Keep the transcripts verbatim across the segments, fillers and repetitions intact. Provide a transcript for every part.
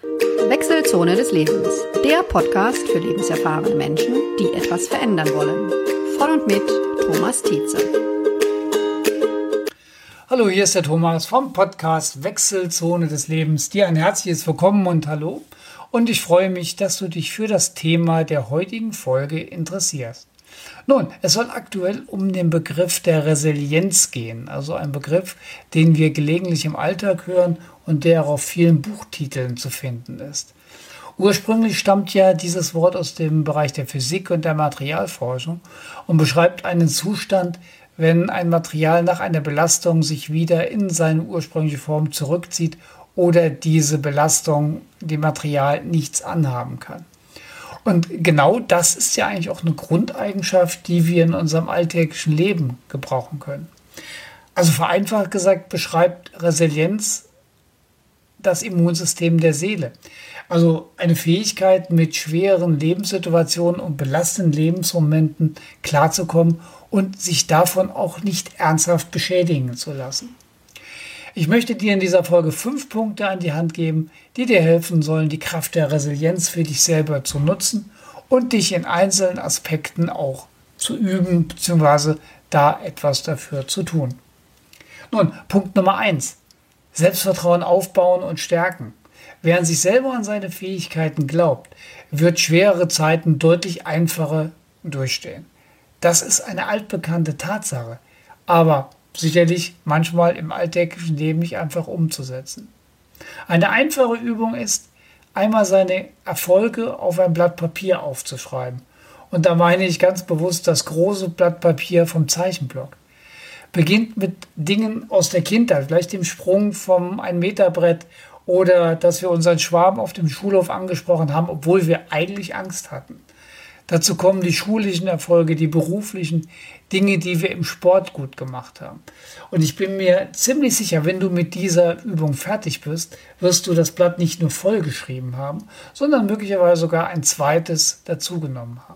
Wechselzone des Lebens, der Podcast für lebenserfahrene Menschen, die etwas verändern wollen. Von und mit Thomas Tietze. Hallo, hier ist der Thomas vom Podcast Wechselzone des Lebens. Dir ein herzliches Willkommen und Hallo. Und ich freue mich, dass du dich für das Thema der heutigen Folge interessierst. Nun, es soll aktuell um den Begriff der Resilienz gehen, also ein Begriff, den wir gelegentlich im Alltag hören und der auch auf vielen Buchtiteln zu finden ist. Ursprünglich stammt ja dieses Wort aus dem Bereich der Physik und der Materialforschung und beschreibt einen Zustand, wenn ein Material nach einer Belastung sich wieder in seine ursprüngliche Form zurückzieht oder diese Belastung dem Material nichts anhaben kann. Und genau das ist ja eigentlich auch eine Grundeigenschaft, die wir in unserem alltäglichen Leben gebrauchen können. Also vereinfacht gesagt beschreibt Resilienz das Immunsystem der Seele. Also eine Fähigkeit, mit schweren Lebenssituationen und belastenden Lebensmomenten klarzukommen und sich davon auch nicht ernsthaft beschädigen zu lassen. Ich möchte dir in dieser Folge fünf Punkte an die Hand geben, die dir helfen sollen, die Kraft der Resilienz für dich selber zu nutzen und dich in einzelnen Aspekten auch zu üben bzw. da etwas dafür zu tun. Nun, Punkt Nummer eins. Selbstvertrauen aufbauen und stärken. Wer an sich selber an seine Fähigkeiten glaubt, wird schwere Zeiten deutlich einfacher durchstehen. Das ist eine altbekannte Tatsache, aber sicherlich manchmal im alltäglichen Leben nicht einfach umzusetzen. Eine einfache Übung ist, einmal seine Erfolge auf ein Blatt Papier aufzuschreiben. Und da meine ich ganz bewusst das große Blatt Papier vom Zeichenblock. Beginnt mit Dingen aus der Kindheit, vielleicht dem Sprung vom ein-Meter-Brett oder dass wir unseren Schwarm auf dem Schulhof angesprochen haben, obwohl wir eigentlich Angst hatten. Dazu kommen die schulischen Erfolge, die beruflichen Dinge, die wir im Sport gut gemacht haben. Und ich bin mir ziemlich sicher, wenn du mit dieser Übung fertig bist, wirst du das Blatt nicht nur vollgeschrieben haben, sondern möglicherweise sogar ein zweites dazugenommen haben.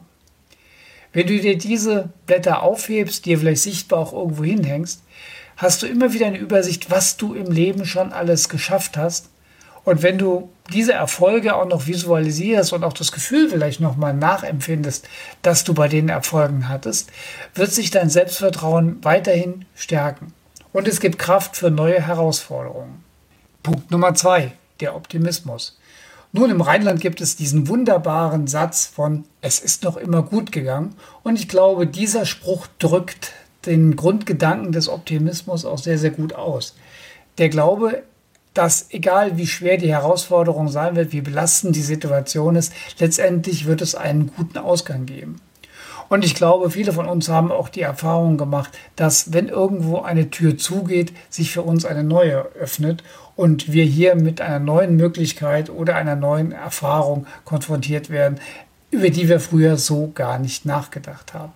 Wenn du dir diese Blätter aufhebst, dir vielleicht sichtbar auch irgendwo hinhängst, hast du immer wieder eine Übersicht, was du im Leben schon alles geschafft hast. Und wenn du diese Erfolge auch noch visualisierst und auch das Gefühl vielleicht nochmal nachempfindest, dass du bei den Erfolgen hattest, wird sich dein Selbstvertrauen weiterhin stärken. Und es gibt Kraft für neue Herausforderungen. Punkt Nummer zwei, der Optimismus. Nun, im Rheinland gibt es diesen wunderbaren Satz von „Es ist noch immer gut gegangen". Und ich glaube, dieser Spruch drückt den Grundgedanken des Optimismus auch sehr, sehr gut aus. Der Glaube, dass egal wie schwer die Herausforderung sein wird, wie belastend die Situation ist, letztendlich wird es einen guten Ausgang geben. Und ich glaube, viele von uns haben auch die Erfahrung gemacht, dass wenn irgendwo eine Tür zugeht, sich für uns eine neue öffnet und wir hier mit einer neuen Möglichkeit oder einer neuen Erfahrung konfrontiert werden, über die wir früher so gar nicht nachgedacht haben.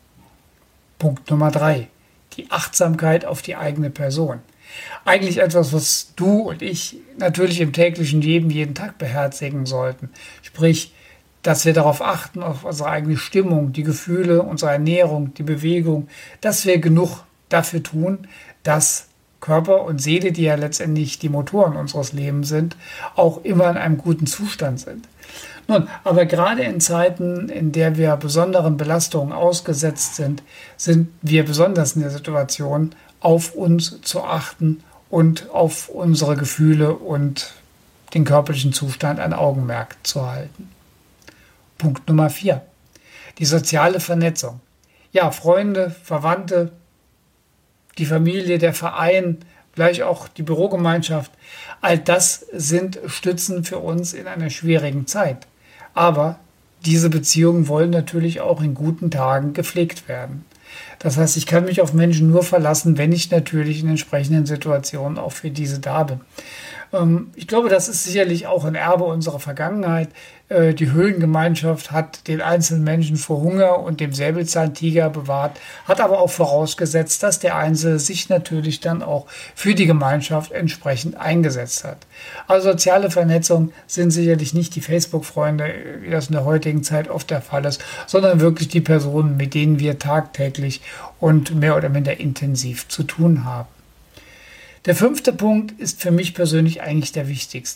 Punkt Nummer drei. Die Achtsamkeit auf die eigene Person. Eigentlich etwas, was du und ich natürlich im täglichen Leben jeden Tag beherzigen sollten. Sprich, dass wir darauf achten, auf unsere eigene Stimmung, die Gefühle, unsere Ernährung, die Bewegung, dass wir genug dafür tun, dass Körper und Seele, die ja letztendlich die Motoren unseres Lebens sind, auch immer in einem guten Zustand sind. Nun, aber gerade in Zeiten, in der wir besonderen Belastungen ausgesetzt sind, sind wir besonders in der Situation, auf uns zu achten und auf unsere Gefühle und den körperlichen Zustand ein Augenmerk zu halten. Punkt Nummer vier. Die soziale Vernetzung. Ja, Freunde, Verwandte, die Familie, der Verein, vielleicht auch die Bürogemeinschaft, all das sind Stützen für uns in einer schwierigen Zeit. Aber diese Beziehungen wollen natürlich auch in guten Tagen gepflegt werden. Das heißt, ich kann mich auf Menschen nur verlassen, wenn ich natürlich in entsprechenden Situationen auch für diese da bin. Ich glaube, das ist sicherlich auch ein Erbe unserer Vergangenheit. Die Höhlengemeinschaft hat den einzelnen Menschen vor Hunger und dem Säbelzahntiger bewahrt, hat aber auch vorausgesetzt, dass der Einzelne sich natürlich dann auch für die Gemeinschaft entsprechend eingesetzt hat. Also soziale Vernetzung sind sicherlich nicht die Facebook-Freunde, wie das in der heutigen Zeit oft der Fall ist, sondern wirklich die Personen, mit denen wir tagtäglich und mehr oder minder intensiv zu tun haben. Der fünfte Punkt ist für mich persönlich eigentlich der wichtigste.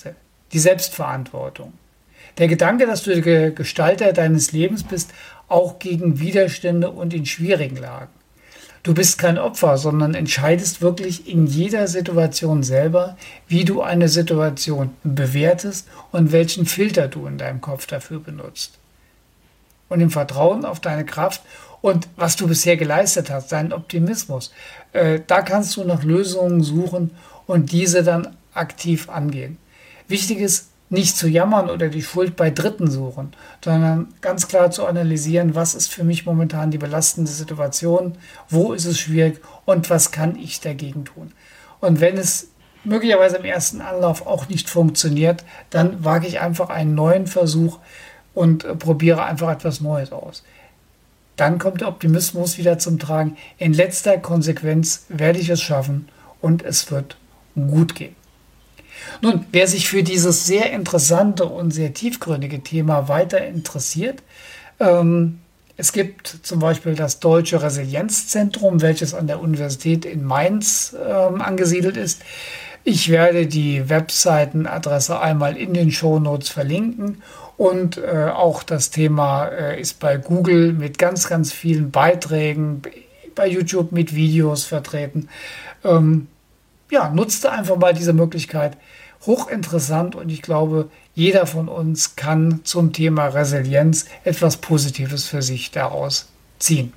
die Selbstverantwortung. Der Gedanke, dass du der Gestalter deines Lebens bist, auch gegen Widerstände und in schwierigen Lagen. Du bist kein Opfer, sondern entscheidest wirklich in jeder Situation selber, wie du eine Situation bewertest und welchen Filter du in deinem Kopf dafür benutzt. Und im Vertrauen auf deine Kraft und was du bisher geleistet hast, deinen Optimismus, äh, da kannst du nach Lösungen suchen und diese dann aktiv angehen. Wichtig ist, nicht zu jammern oder die Schuld bei Dritten suchen, sondern ganz klar zu analysieren, was ist für mich momentan die belastende Situation, wo ist es schwierig und was kann ich dagegen tun. Und wenn es möglicherweise im ersten Anlauf auch nicht funktioniert, dann wage ich einfach einen neuen Versuch und äh, probiere einfach etwas Neues aus. Dann kommt der Optimismus wieder zum Tragen. In letzter Konsequenz werde ich es schaffen und es wird gut gehen. Nun, wer sich für dieses sehr interessante und sehr tiefgründige Thema weiter interessiert, ähm, es gibt zum Beispiel das Deutsche Resilienzzentrum, welches an der Universität in Mainz ähm, angesiedelt ist. Ich werde die Webseitenadresse einmal in den Shownotes verlinken und äh, auch das Thema äh, ist bei Google mit ganz, ganz vielen Beiträgen, bei YouTube mit Videos vertreten. Ähm, ja, nutzt einfach mal diese Möglichkeit. Hochinteressant und ich glaube, jeder von uns kann zum Thema Resilienz etwas Positives für sich daraus ziehen.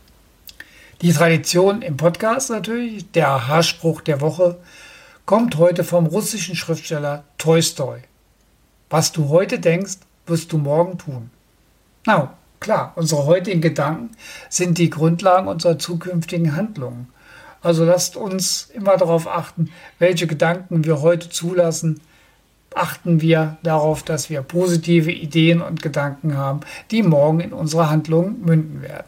Die Tradition im Podcast natürlich, der Aha-Spruch der Woche, kommt heute vom russischen Schriftsteller Tolstoi. Was du heute denkst, wirst du morgen tun. Na klar, unsere heutigen Gedanken sind die Grundlagen unserer zukünftigen Handlungen. Also lasst uns immer darauf achten, welche Gedanken wir heute zulassen. Achten wir darauf, dass wir positive Ideen und Gedanken haben, die morgen in unsere Handlungen münden werden.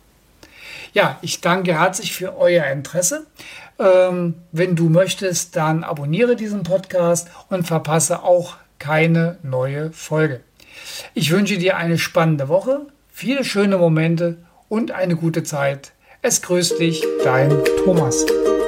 Ja, ich danke herzlich für euer Interesse. Ähm, wenn du möchtest, dann abonniere diesen Podcast und verpasse auch keine neue Folge. Ich wünsche dir eine spannende Woche, viele schöne Momente und eine gute Zeit. Es grüßt dich, dein Thomas.